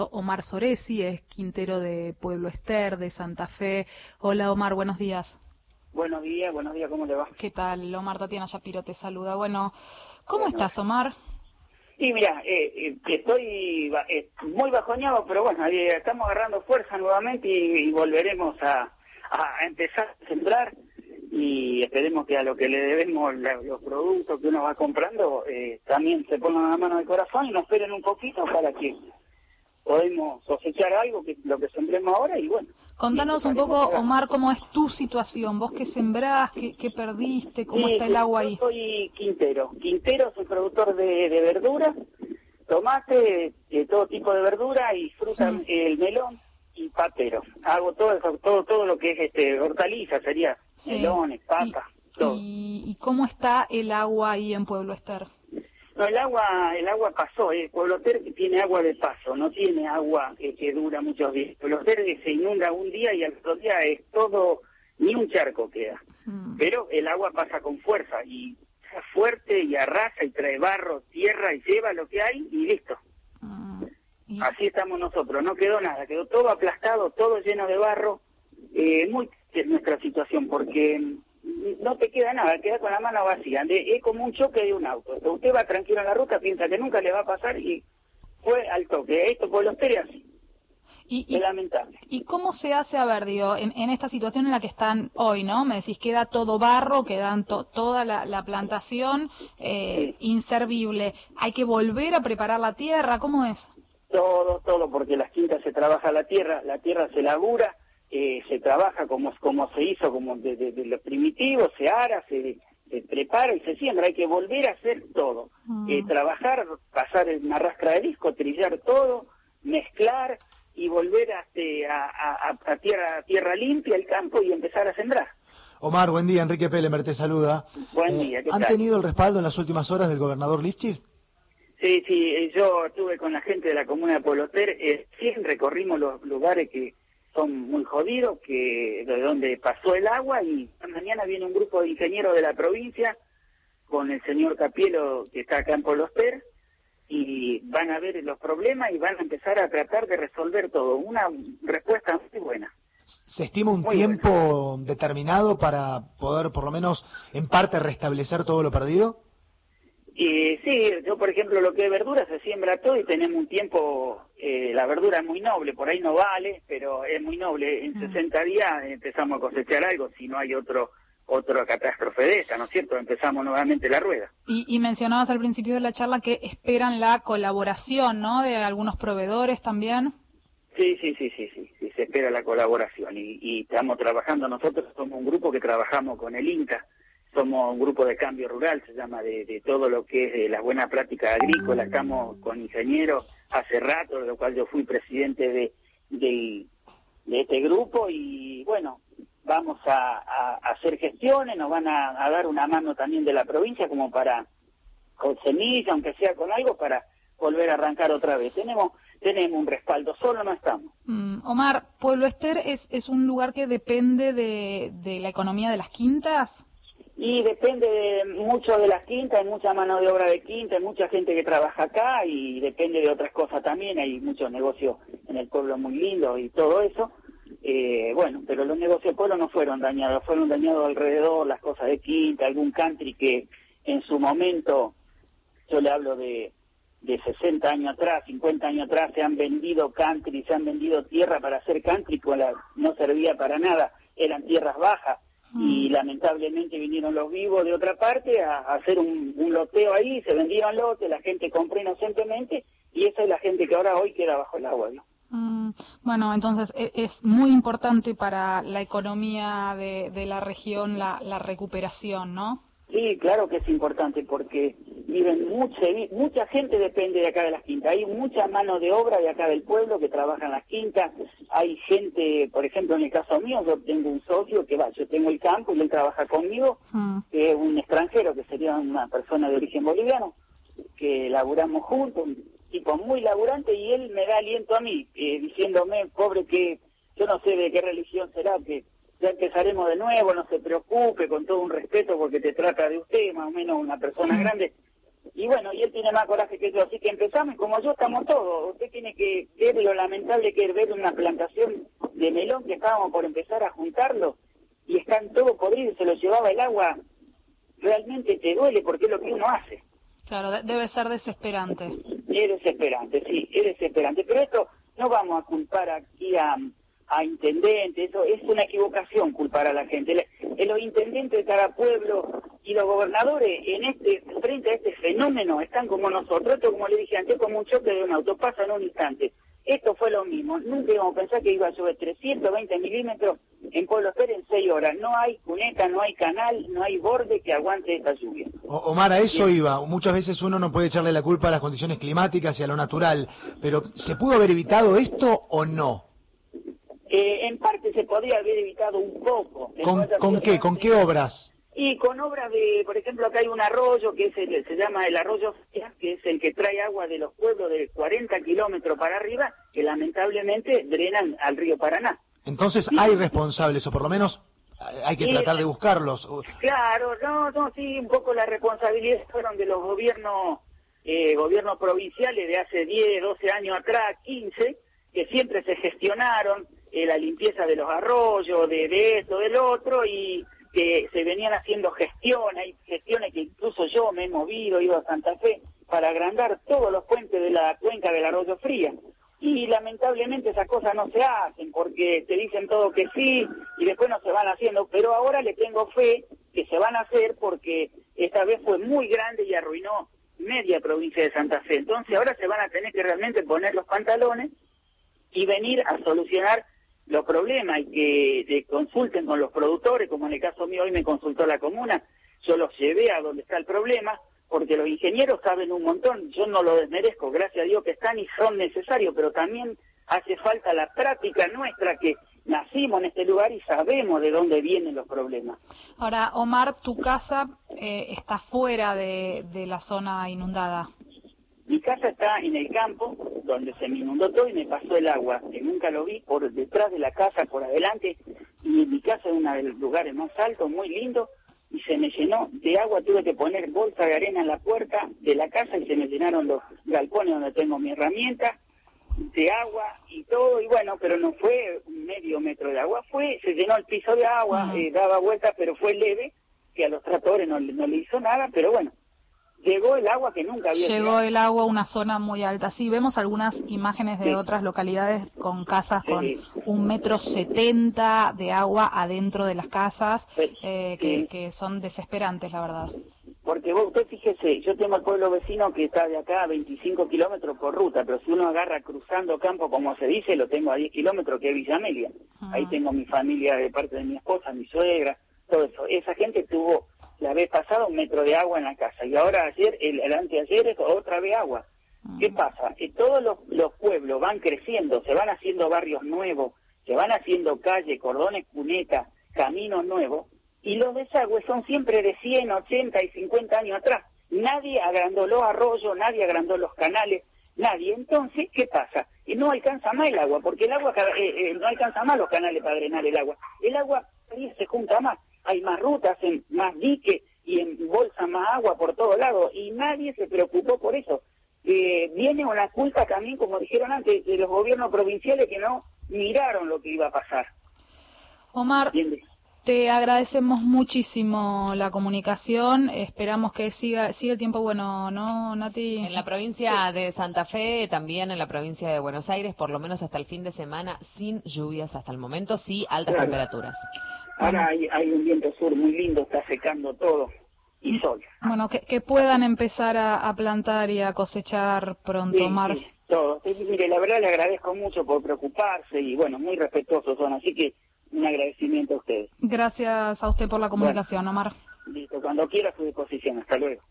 Omar Soresi, es quintero de Pueblo Ester, de Santa Fe. Hola Omar, buenos días. Buenos días, ¿cómo le va? ¿Qué tal? Omar, Tatiana Shapiro te saluda. Bueno, ¿cómo estás, Omar? Y mira, estoy muy bajoneado, pero bueno, estamos agarrando fuerza nuevamente y volveremos a empezar a sembrar, y esperemos que a lo que le debemos los productos que uno va comprando también se pongan la mano del corazón y nos esperen un poquito para que podamos cosechar algo, que lo que sembremos ahora. Y bueno, contanos un poco, Omar, cómo es tu situación, vos qué sembrás, qué perdiste, cómo está el agua ahí. Yo soy quintero, soy productor de verduras, tomate, todo tipo de verdura y fruta, el melón y patero. Hago todo lo que es hortalizas, sería melones, papas, todo. ¿Y cómo está el agua ahí en Pueblo Ester? No, el agua pasó. Pueblo Ester tiene agua de paso, no tiene agua que dura muchos días. Pueblo Ester se inunda un día y al otro día es todo, ni un charco queda. Pero el agua pasa con fuerza y es fuerte y arrasa y trae barro, tierra y lleva lo que hay y listo. Así estamos nosotros, no quedó nada, quedó todo aplastado, todo lleno de barro. Muy triste es nuestra situación porque no te queda nada, queda con la mano vacía. Es como un choque de un auto. Usted va tranquilo en la ruta, piensa que nunca le va a pasar y fue al toque. Esto por los Ester así. Es lamentable. ¿Y cómo se hace, a ver, digo, en esta situación en la que están hoy, ¿no? Me decís, queda todo barro, quedan toda la plantación inservible. ¿Hay que volver a preparar la tierra? ¿Cómo es? Todo, porque las quintas se trabaja la tierra se labura, se trabaja como se hizo, como de los primitivos, se ara, se prepara y se siembra. Hay que volver a hacer todo. Trabajar, pasar una rastra de disco, trillar todo, mezclar y volver a tierra limpia el campo y empezar a sembrar. Omar, buen día. Enrique Pelemer te saluda. Buen día, ¿qué tal? ¿Han tenido el respaldo en las últimas horas del gobernador Lifchitz? Sí, yo estuve con la gente de la comuna de Pueblo Ester, sí, recorrimos los lugares que son muy jodidos, de donde pasó el agua, y mañana viene un grupo de ingenieros de la provincia con el señor Capielo, que está acá en Pueblo Ester, y van a ver los problemas y van a empezar a tratar de resolver todo. Una respuesta muy buena. ¿Se estima un tiempo determinado para poder, por lo menos, en parte restablecer todo lo perdido? Sí, yo por ejemplo lo que es verdura se siembra todo y tenemos un tiempo, la verdura es muy noble, por ahí no vale, pero es muy noble. En 60 días empezamos a cosechar algo, si no hay otra catástrofe de esta, ¿no es cierto? Empezamos nuevamente la rueda. Y mencionabas al principio de la charla que esperan la colaboración, ¿no?, de algunos proveedores también. Sí, se espera la colaboración y estamos trabajando. Nosotros somos un grupo que trabajamos con el INCA. Somos un grupo de cambio rural, se llama, de todo lo que es de las buenas prácticas agrícolas. Estamos con ingenieros hace rato, de lo cual yo fui presidente de este grupo, y bueno, vamos a hacer gestiones, nos van a dar una mano también de la provincia como para, con semilla, aunque sea con algo, para volver a arrancar otra vez. Tenemos un respaldo, solo no estamos. Omar, ¿Pueblo Ester es un lugar que depende de la economía de las quintas? Y depende mucho de las quintas, hay mucha mano de obra de quinta, hay mucha gente que trabaja acá, y depende de otras cosas también. Hay muchos negocios en el pueblo muy lindos y todo eso. Bueno, pero los negocios del pueblo no fueron dañados alrededor, las cosas de quinta, algún country que en su momento, yo le hablo de 60 años atrás, 50 años atrás, se han vendido country, se han vendido tierra para hacer country, no servía para nada, eran tierras bajas. Y lamentablemente vinieron los vivos de otra parte a hacer un loteo ahí, se vendieron lotes, la gente compró inocentemente, y esa es la gente que ahora hoy queda bajo el agua, ¿no? Bueno, entonces es muy importante para la economía de la región la recuperación, ¿no? Sí, claro que es importante, porque mucha gente depende de acá de las quintas. Hay mucha mano de obra de acá del pueblo que trabaja en las quintas. Hay gente, por ejemplo, en el caso mío, yo tengo un socio yo tengo el campo y él trabaja conmigo, que es un extranjero, que sería una persona de origen boliviano, que laburamos juntos, un tipo muy laburante, y él me da aliento a mí, diciéndome, pobre, que yo no sé de qué religión será, que ya empezaremos de nuevo, no se preocupe, con todo un respeto, porque te trata de usted, más o menos una persona grande, Y bueno, y él tiene más coraje que yo, así que empezamos y como yo estamos todos. Usted tiene que ver lo lamentable que es ver una plantación de melón que estábamos por empezar a juntarlo y están todos podridos, se los llevaba el agua. Realmente te duele porque es lo que uno hace. Claro, debe ser desesperante. Es desesperante, sí, es desesperante. Pero esto no vamos a culpar aquí a intendentes, eso es una equivocación culpar a la gente. Los intendentes de cada pueblo y los gobernadores frente a este fenómeno están como nosotros. Esto, como le dije antes, como un choque de un auto, pasa en un instante. Esto fue lo mismo. Nunca íbamos a pensar que iba a llover 320 milímetros en Pueblo Pérez en 6 horas. No hay cuneta, no hay canal, no hay borde que aguante esta lluvia. Omar, a eso iba. Muchas veces uno no puede echarle la culpa a las condiciones climáticas y a lo natural, pero ¿se pudo haber evitado esto o no? En parte se podría haber evitado un poco. ¿Con qué? ¿Con qué obras? Y con obras de, por ejemplo, acá hay un arroyo que se llama el arroyo Fría, que es el que trae agua de los pueblos de 40 kilómetros para arriba, que lamentablemente drenan al río Paraná. Entonces hay responsables, o por lo menos hay que tratar de buscarlos. Claro, sí, un poco la responsabilidad fueron de los gobiernos provinciales de hace 10, 12 años atrás, 15, que siempre se gestionaron la limpieza de los arroyos, de esto, del otro, y que se venían haciendo gestiones que incluso yo me he movido, he ido a Santa Fe para agrandar todos los puentes de la cuenca del Arroyo Fría. Y lamentablemente esas cosas no se hacen porque te dicen todo que sí y después no se van haciendo, pero ahora le tengo fe que se van a hacer porque esta vez fue muy grande y arruinó media provincia de Santa Fe. Entonces ahora se van a tener que realmente poner los pantalones y venir a solucionar los problemas y que consulten con los productores, como en el caso mío hoy me consultó la comuna, yo los llevé a donde está el problema, porque los ingenieros saben un montón, yo no lo desmerezco, gracias a Dios que están y son necesarios, pero también hace falta la práctica nuestra que nacimos en este lugar y sabemos de dónde vienen los problemas. Ahora, Omar, tu casa está fuera de la zona inundada. Mi casa está en el campo, donde se me inundó todo y me pasó el agua, que nunca lo vi, por detrás de la casa, por adelante, y mi casa es uno de los lugares más altos, muy lindo, y se me llenó de agua, tuve que poner bolsa de arena en la puerta de la casa y se me llenaron los galpones donde tengo mi herramienta, de agua y todo, y bueno, pero no fue medio metro de agua, se llenó el piso de agua, daba vueltas, pero fue leve, que a los tratores no le hizo nada, pero bueno. Llegó el agua que nunca había llegado. Llegó el agua a una zona muy alta. Sí, vemos algunas imágenes de otras localidades con casas con 1,70 m de agua adentro de las casas, que son desesperantes, la verdad. Porque usted fíjese, yo tengo el pueblo vecino que está de acá a 25 kilómetros por ruta, pero si uno agarra cruzando campo, como se dice, lo tengo a 10 kilómetros, que es Villa Amelia. Ahí tengo mi familia de parte de mi esposa, mi suegra, todo eso. Esa gente tuvo la vez pasada 1 metro de agua en la casa y ahora ayer, el anteayer, otra vez agua. ¿Qué pasa? Todos los pueblos van creciendo, se van haciendo barrios nuevos, se van haciendo calles, cordones, cunetas, caminos nuevos, y los desagües son siempre de 100, 80 y 50 años atrás. Nadie agrandó los arroyos, nadie agrandó los canales, nadie. Entonces, ¿qué pasa? Y no alcanza más el agua, porque el agua no alcanza más los canales para drenar el agua. El agua se junta más. Hay más rutas, más diques y embolsa más agua por todos lados y nadie se preocupó por eso. Viene una culpa también, como dijeron antes, de los gobiernos provinciales que no miraron lo que iba a pasar. Omar, ¿entiendes? Te agradecemos muchísimo la comunicación, esperamos que siga el tiempo bueno, ¿no, Nati? En la provincia de Santa Fe, también en la provincia de Buenos Aires, por lo menos hasta el fin de semana, sin lluvias hasta el momento, sí altas temperaturas. Ahora hay un viento sur muy lindo, está secando todo y sol. Bueno, que puedan empezar a plantar y a cosechar pronto, Omar. Sí, todo. Mire, la verdad le agradezco mucho por preocuparse y bueno, muy respetuosos son, así que un agradecimiento a ustedes. Gracias a usted por la comunicación, Omar. Listo, cuando quiera a su disposición. Hasta luego.